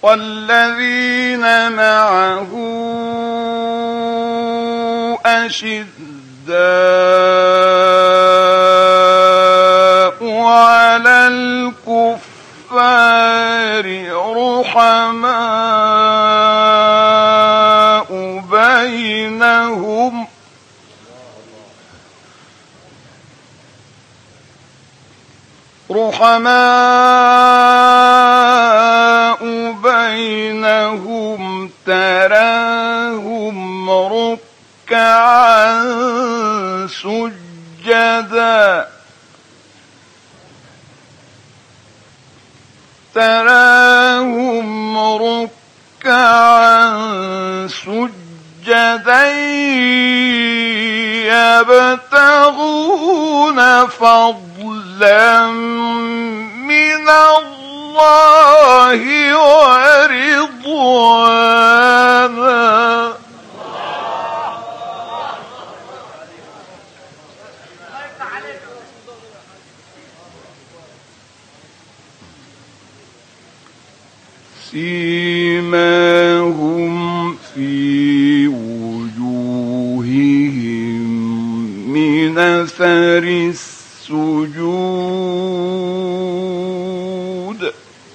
والذين معه أشداء على الكفار رحماء بينهم تراهم ركعا سجدا يبتغون فضلا من الله ورضوانا سيماهم في وجوههم من أثر السجود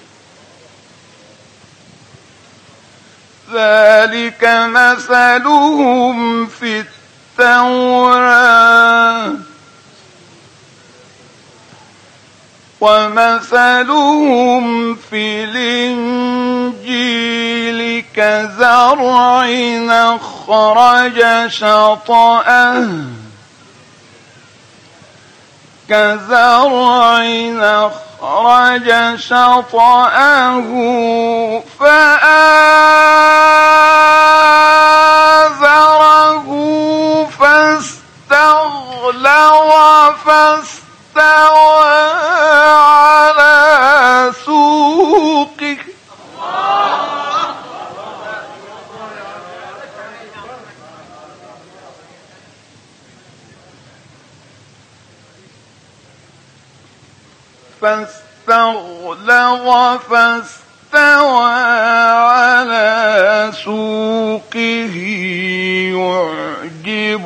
ذلك مثلهم في التوراة ومثلهم في الإنجيل كزرع أخرج شطأه فآزره فاستوى على سوقه فاستوى على سوقه يعجب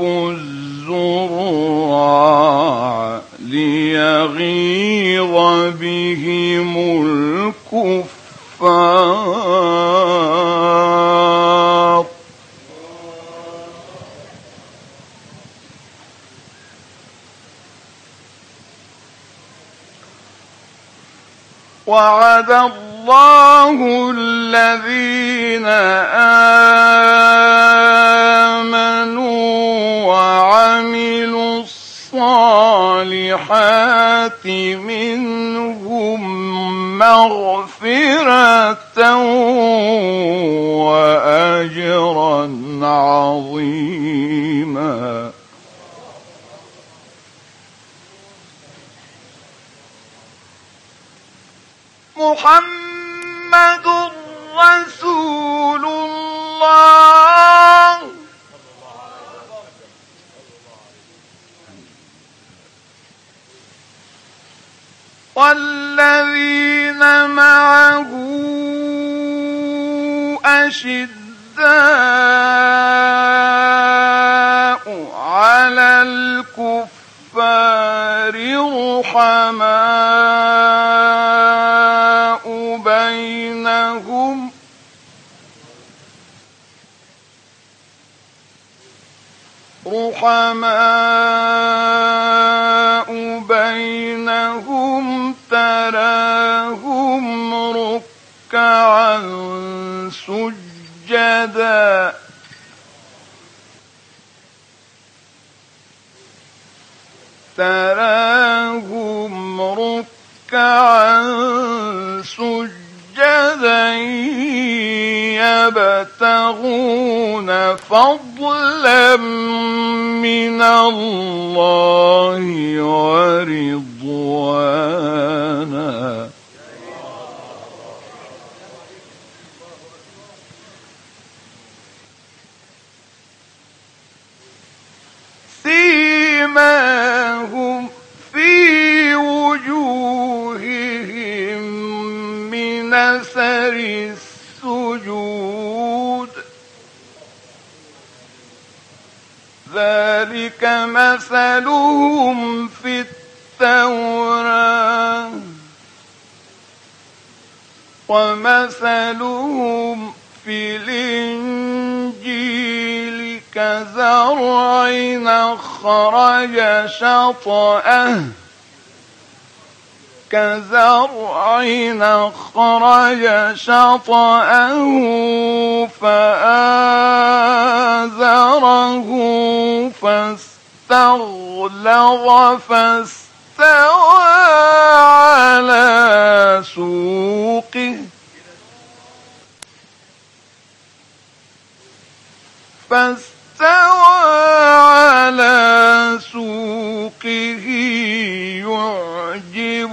الزراع ليغيظ بهم الكفار وعد الله الذين آمنوا وعملوا الصالحات منهم مغفرة وأجرا عظيما محمد رسول الله والذين معه أشداء على الكفار رحماء بينهم تراهم ركعا سجدا يبتغون فضلا من الله ورضوانا سيماهم في وجوههم من أثر السجود ذلك مثلهم في التوراة ومثلهم في الإنجيل كزرع أخرج شطأه فآزره فاستغلظ فاستوى على سوقه يعجب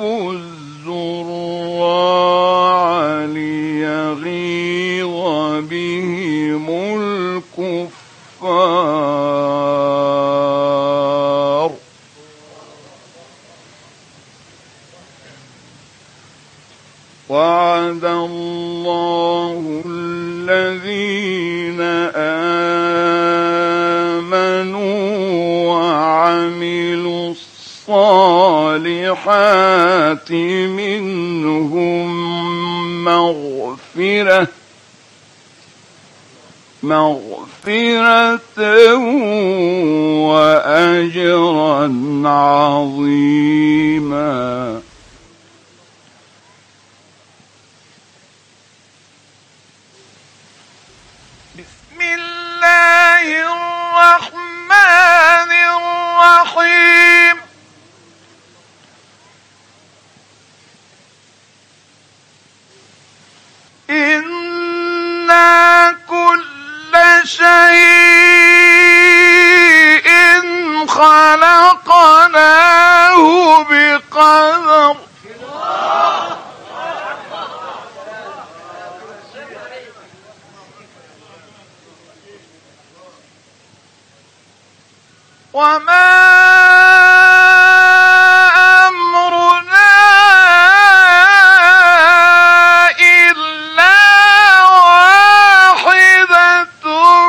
الزراع ليغيظ بهم الكفار. وعد الله الذين آمنوا وعملوا الصالحات منهم مغفرة وأجرا عظيما. بسم الله الرحمن الرحيم. إنا كل شيء خلقناه بقدر. وما أمرنا إلا واحدة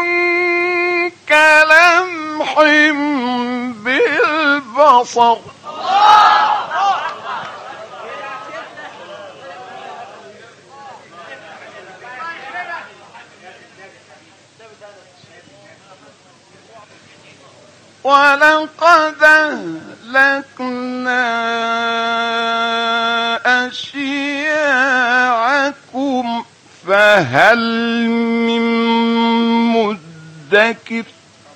كلمح بالبصر. ولقد أهلكنا أشياعكم فهل من مدكر.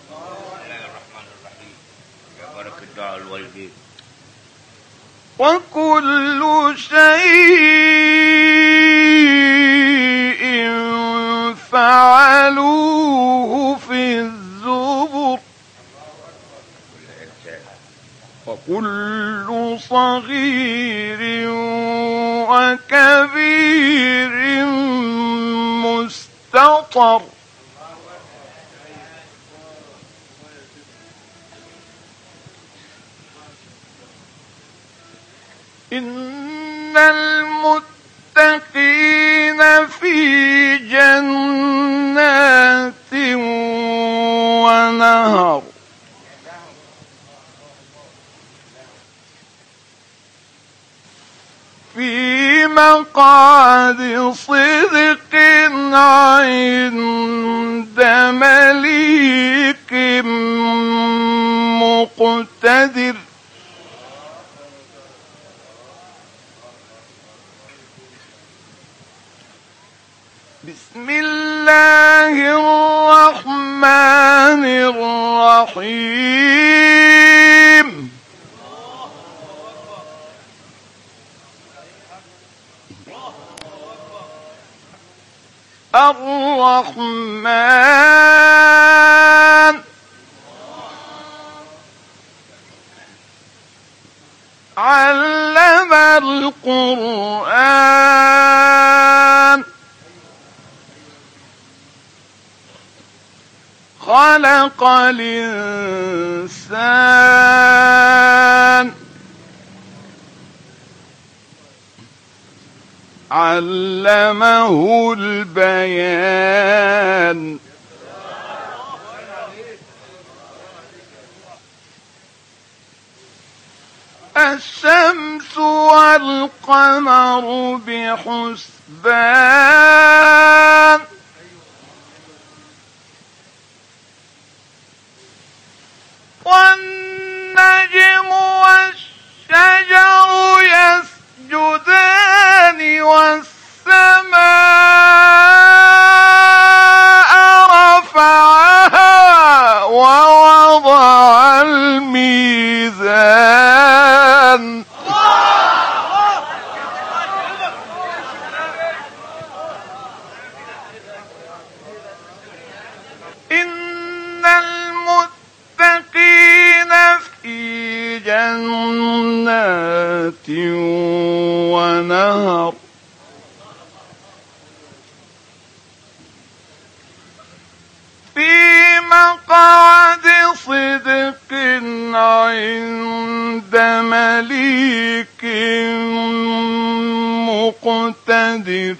وكل شيء فعلوه في الزبر. وكل صغير وكبير مستطر. إن المتقين في جنات ونهر. في مقعد صدق عند مليك مقتدر. بسم الله الرحمن الرحيم. الرحمن علم القرآن خلق الإنسان علمه البيان الشمس والقمر بحسبان والنجم والشجر يسجدان والسماء رفعها ووضع الميزان إن المتقين في جنات ونهر في مقعد صدق عند مليك مقتدر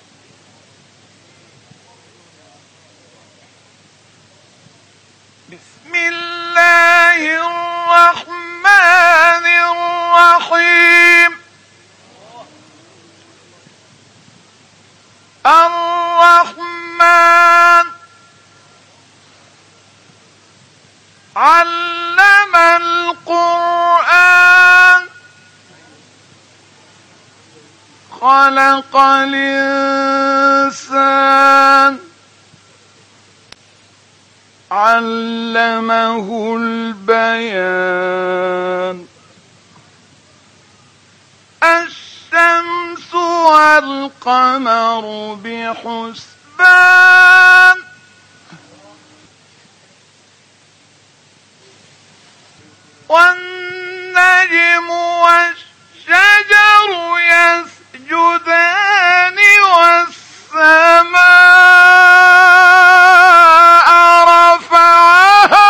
بسم الله الرحمن الرحيم الرحمن علم القرآن خلق الإنسان علمه البيان الشمس والقمر بحسبان والنجم والشجر يسجدان والسماء رفعها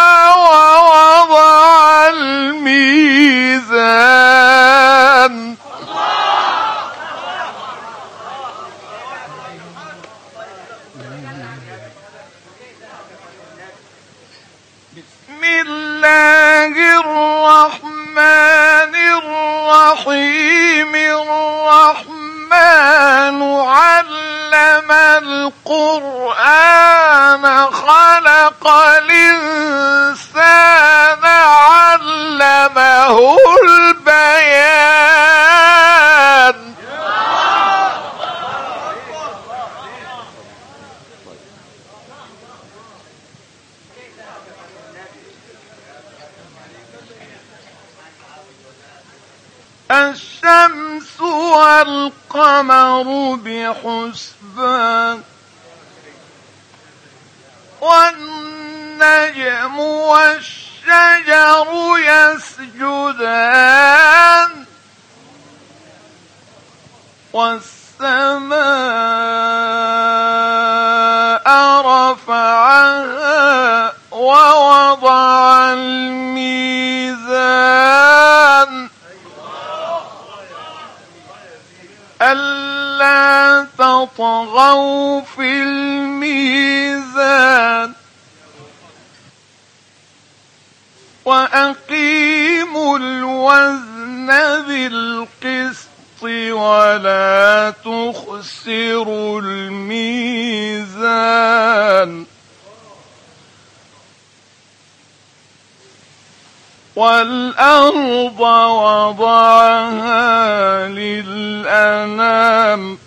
ووضع الميزان بسم الله الرحمن الرحيم الرحمن علم القرآن خلق الإنسان علمه البيان الشمس والقمر بحسبان والنجم والشجر يسجدان والسماء رفعها ووضع الميزان ألا تطغوا في الميزان وأقيموا الوزن بالقسط ولا تخسروا الميزان والأرض وضعها للأنام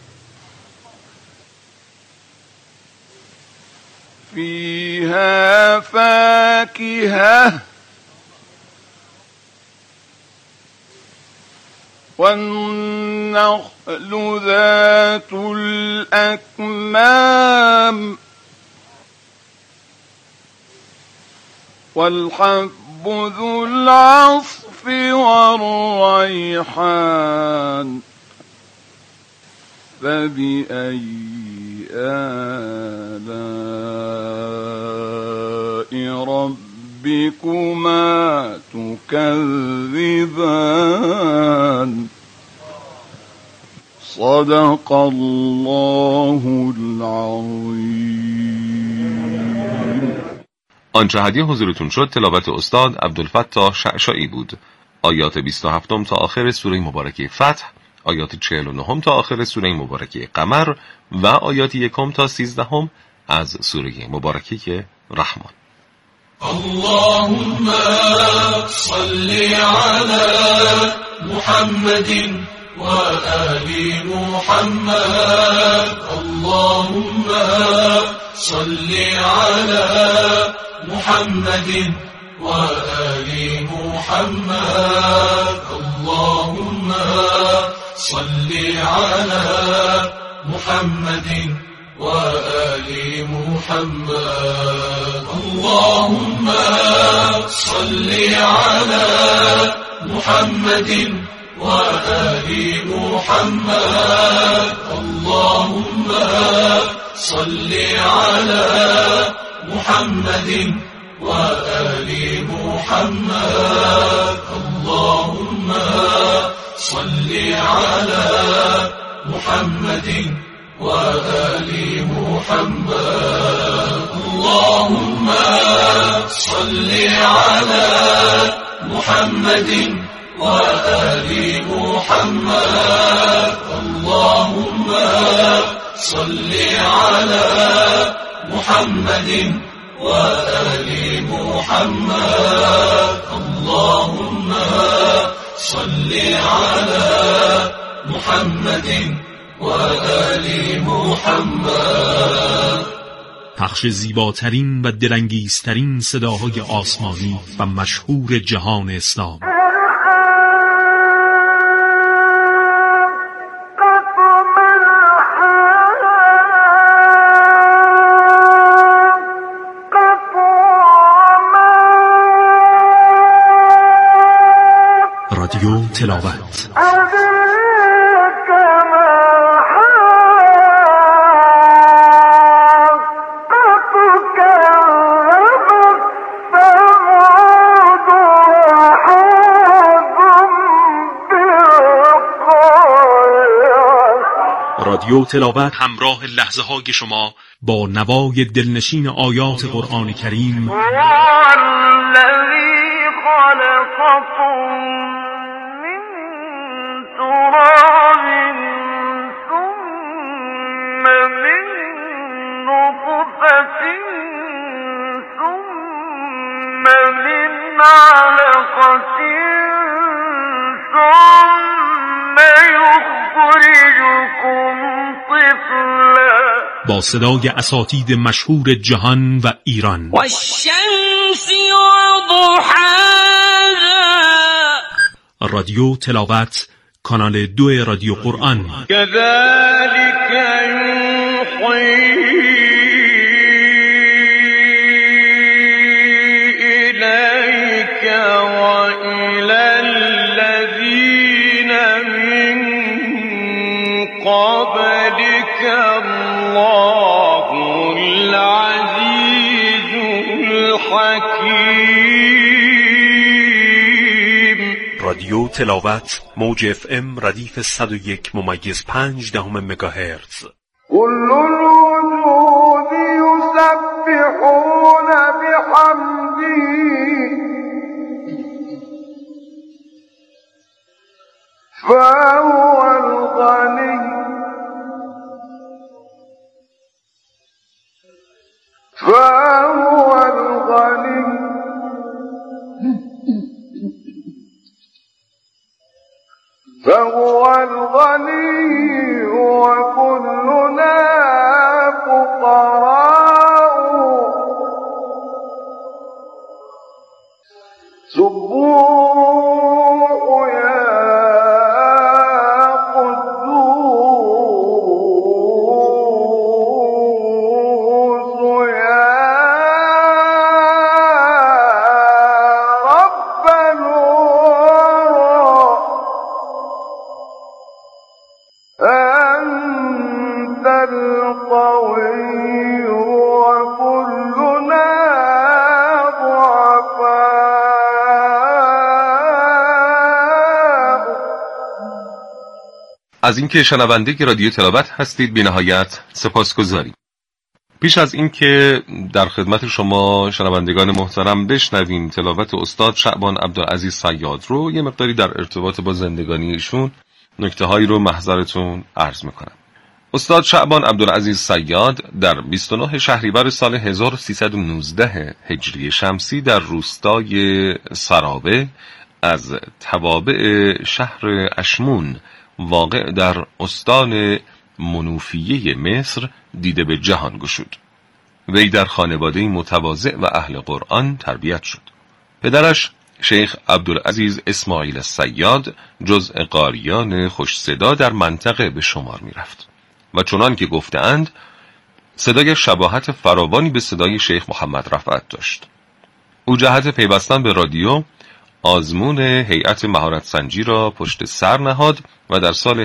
فيها فاكهة والنخل ذات الأكمام والحب ذو العصف والريحان فبأي آلاء ربكما تكذبان صدق الله العظيم. آنچه هدیه حضورتون شد تلاوت استاد عبدالفتاح شعشاعی بود. آیات 27 تا آخر سوره مبارکه فتح، آیات 49 تا آخر سوره مبارکه قمر و آیات 1 تا 13 از سوره مبارکه رحمان. اللهم صل على محمد وآل محمد. اللهم صل على محمد وآل محمد. اللهم صل على محمد وآل محمد. اللهم صل على محمد وآل محمد. اللهم صل على محمد وآل محمد. اللهم صل على محمد وآل محمد. اللهم صل على محمد وآل محمد. اللهم صل على محمد وآل محمد. اللهم صل على محمد وآل محمد. پخش زیباترین و دلانگیزترین صداهای آسمانی و مشهور جهان اسلام. رادیو تلاوت. رادیو تلاوت همراه لحظه های شما با نوای دلنشین آیات قرآن کریم. با صدای اساتید مشهور جهان و ایران. والشمس وضحاها. رادیو تلاوت، کانال 2 رادیو قرآن. كذلك يوحي إليك وإلى الذين من قبلك الله العزيز الحكيم. رادیو تلاوت، موج FM ردیف 101.5 مگاهرتز. كل الوجود يسبحون بحمده فهو الغني فهو الغني فهو الغني وكلنا فقراء. سبوح يا قدوس يا رب الورى أنت القوي وكلنا ضعفاء. از اینکه شنونده رادیو تلاوت هستید بی نهایت سپاسگزاریم. پیش از این که در خدمت شما شنوندگان محترم بشنویم تلاوت استاد شعبان عبدالعزیز صیاد رو، یه مقداری در ارتباط با زندگانی ایشون نکته هایی رو محضرتون عرض میکنم. استاد شعبان عبدالعزیز صیاد در 29 شهریور سال 1319 هجری شمسی در روستای سرابه از توابع شهر اشمون واقع در استان منوفیه مصر دیده به جهان گشود. وی در خانواده متواضع و اهل قرآن تربیت شد. پدرش شیخ عبدالعزیز اسماعیل الصیاد جزء قاریان خوش صدا در منطقه به شمار می رفت و چنان که گفتند صدای شباهت فراوانی به صدای شیخ محمد رفعت داشت. او جهت پیوستن به رادیو آزمون هیئت مهارت سنجی را پشت سر نهاد و در سال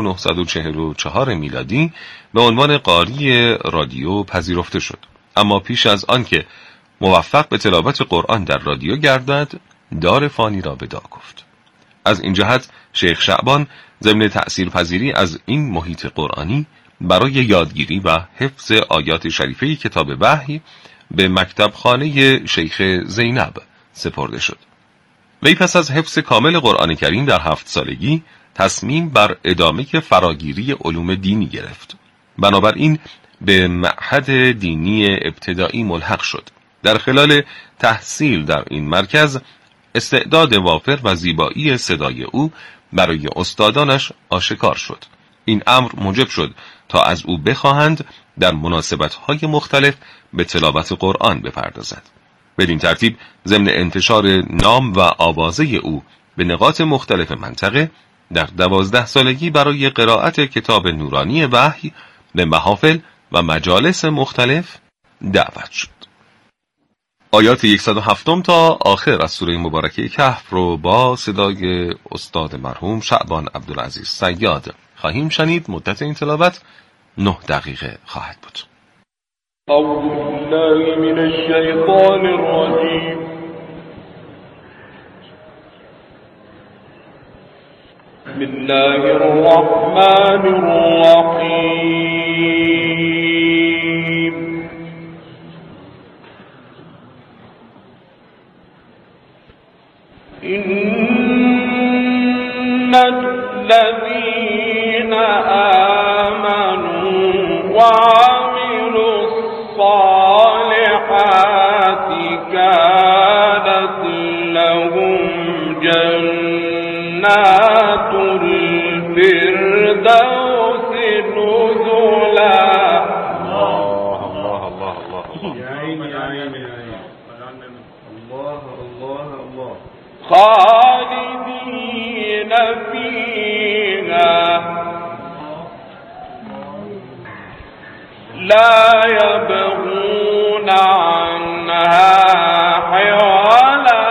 1944 میلادی به عنوان قاری رادیو پذیرفته شد. اما پیش از آن که موفق به تلاوت قرآن در رادیو گردد دار فانی را ودا گفت. از این جهت شیخ شعبان ضمن تأثیرپذیری از این محیط قرآنی برای یادگیری و حفظ آیات شریفه کتاب وحی به مکتبخانه شیخ زینب سپرده شد. وی پس از حفظ کامل قرآن کریم در 7 سالگی تصمیم بر ادامه فراگیری علوم دینی گرفت. بنابراین به معهد دینی ابتدایی ملحق شد. در خلال تحصیل در این مرکز استعداد وافر و زیبایی صدای او برای استادانش آشکار شد. این امر موجب شد تا از او بخواهند در مناسبت‌های مختلف به تلاوت قرآن بپردازد. بدین ترتیب ضمن انتشار نام و آوازه او به نقاط مختلف منطقه در 12 سالگی برای قرائت کتاب نورانی وحی به محافل و مجالس مختلف دعوت شد. آیات 107 تا آخر از سوره مبارکه کهف رو با صدای استاد مرحوم شعبان عبدالعزیز صیاد خواهیم شنید. مدت این تلاوت 9 دقیقه خواهد بود. أعوذ بالله من الشيطان الرجيم. بسم الله الرحمن الرحيم. إن الذين آمنوا وعملوا الصالحات كانت لهم جنات الفردوس نزلا. الله الله الله الله يا عيني يا عيني يا عيني الله الله الله. خالدين فيها لا يبغون عنها حولا.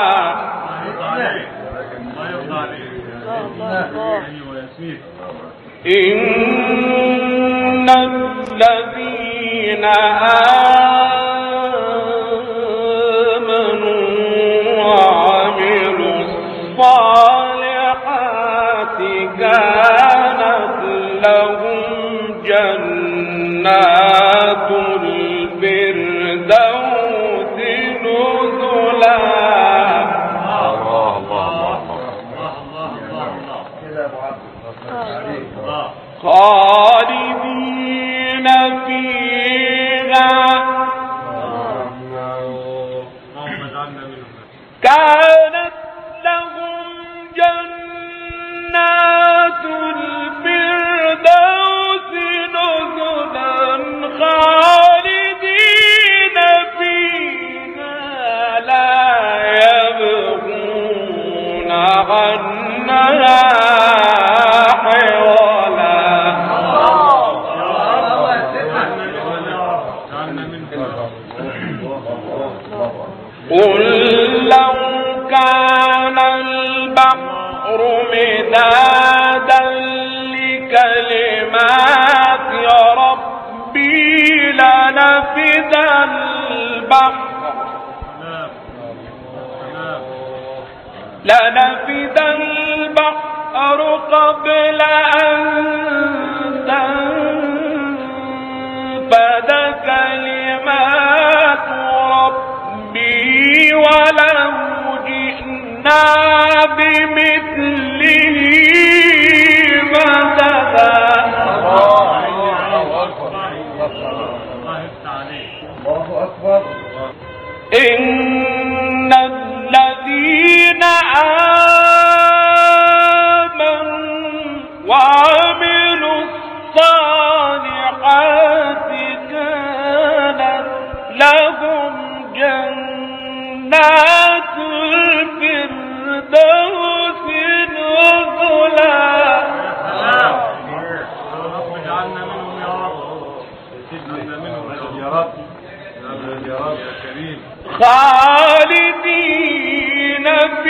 إن الذين آمنوا وعملوا الصالحات كانت لهم جنات الفردوس نزلا. خالدين فيها كانت لهم جنات الفردوس نزلا خالدين فيها لا يبغون عنها قل لو كان البحر مدادا لكلمات ربي لنفد البحر قبل أن تنفد ولو جئنا بمثله مددا. الله أكبر. إن الذين آمنوا وعملوا الصالحات كانت لهم جنات الفردوس نزلا. اجعلنا منهم يا رب. يا كريم. خالدين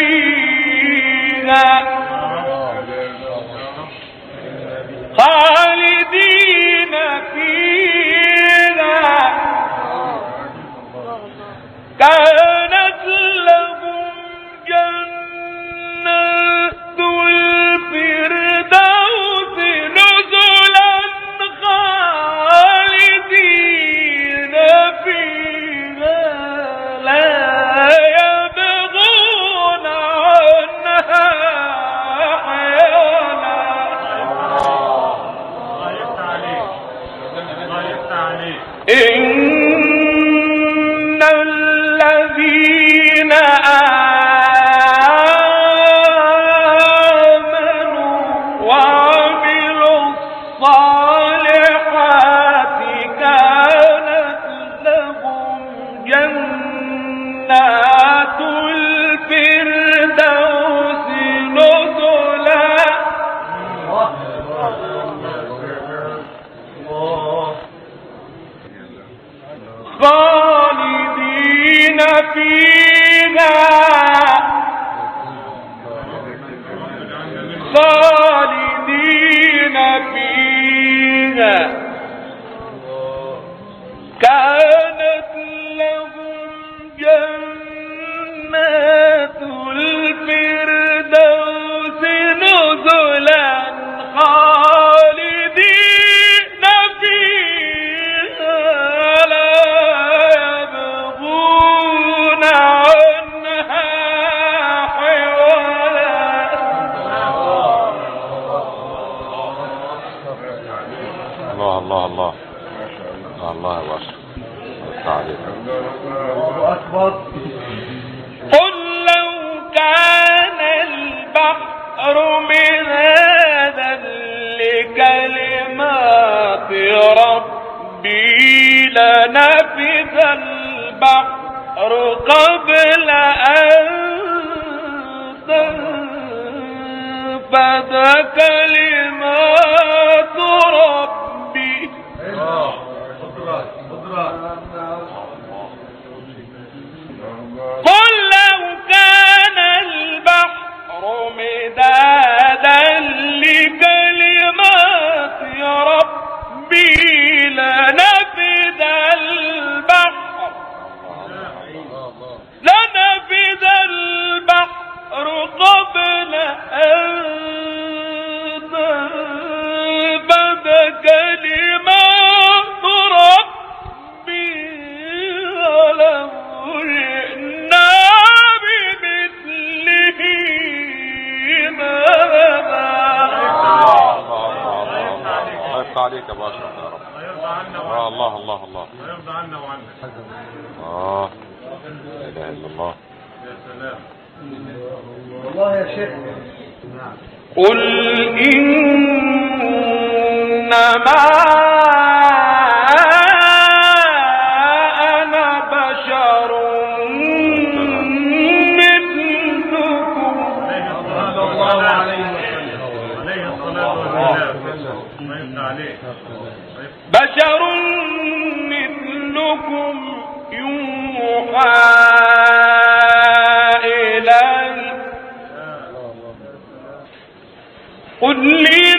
فيها خالدين فيها كانت لهم جنات الفردوس نزلا خالدين فيها لا يبغون عنها حيالا. إن الذين آمنوا وعملوا الصالحات كانت لهم جنات الفردوس نزلا. خالدين فيها خالدين فيها كانت لهم جنات الفردوس نزلا خالدين فيها لا يبغون عنها حولا. الله الله الله الله يا باشا. الله أكبر. قل لو كان البحر مدادا لكلمات ربي لنفذ البحر قبل أن تنفذ كلمات ربي. قل لو كان البحر مدادا لكلمات ربي لنفذ البحر قبل أن تنفذ كلمات ربي ولو جئنا بمثله مددا. الله عليك يا باشا يا رب. الله الله الله. ويرضى عنا وعنك. لا اله الا الله. يا سلام. والله يا شيخ. قل إنما أنا بشر مثلكم. صلى الله عليه وسلم. عليه الصلاة والسلام. بشر مثلكم يوحى إلي. قل لي